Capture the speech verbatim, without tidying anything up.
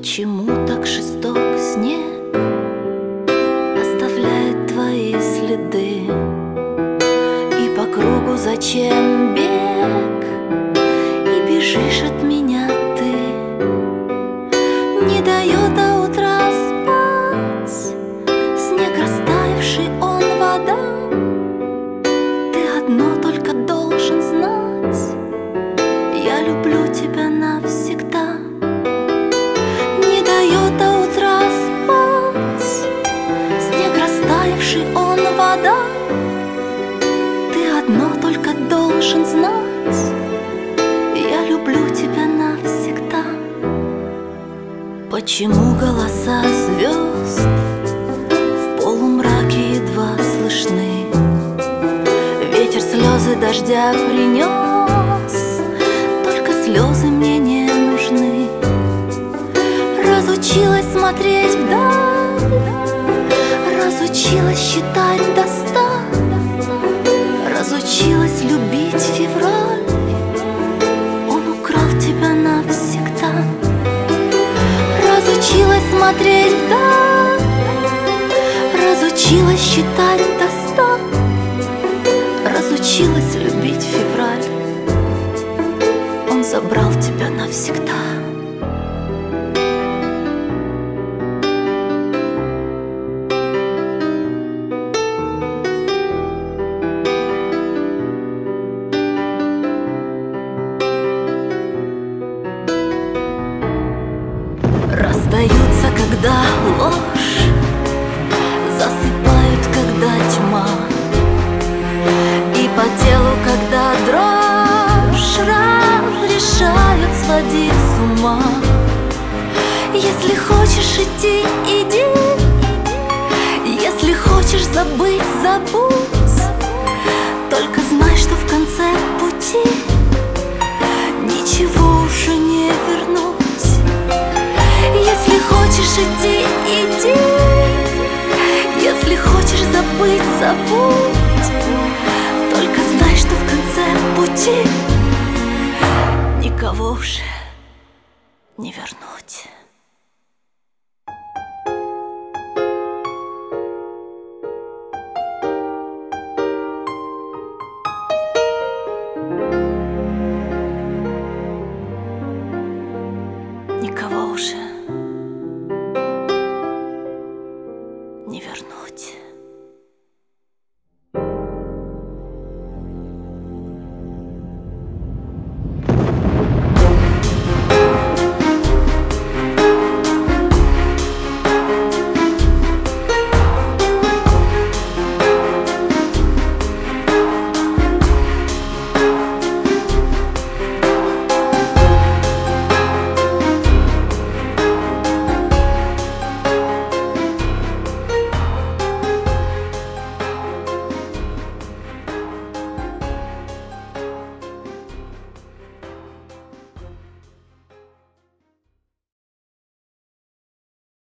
Почему так жесток снег оставляет твои следы? И по кругу зачем бег? И бежишь от меня ты. Не дает до утра спать снег, растаявший, он вода. Ты одно только должен знать: я люблю тебя навсегда. Не дает до утра спать снег, растаявший, он вода. Ты одно только должен знать: я люблю тебя навсегда. Почему голоса звезд в полумраке едва слышны? Ветер слезы дождя принес, только слезы мне не нужны. Разучилась смотреть вдаль, разучилась считать до ста, разучилась любить февраль. Он украл тебя навсегда. Разучилась смотреть вдаль, разучилась считать до ста, разучилась любить февраль. Он забрал тебя навсегда. Расстаются, когда ложь, засыпают, когда тьма, и по телу, когда дрожь, разрешают сводить с ума. Если хочешь идти, иди, если хочешь забыть, забудь. Только знай, что в конце пути ничего уже не вернуть. Если хочешь идти, иди, если хочешь забыть, забудь. Только знай, что в конце пути никого уже не вернуть. Никого уже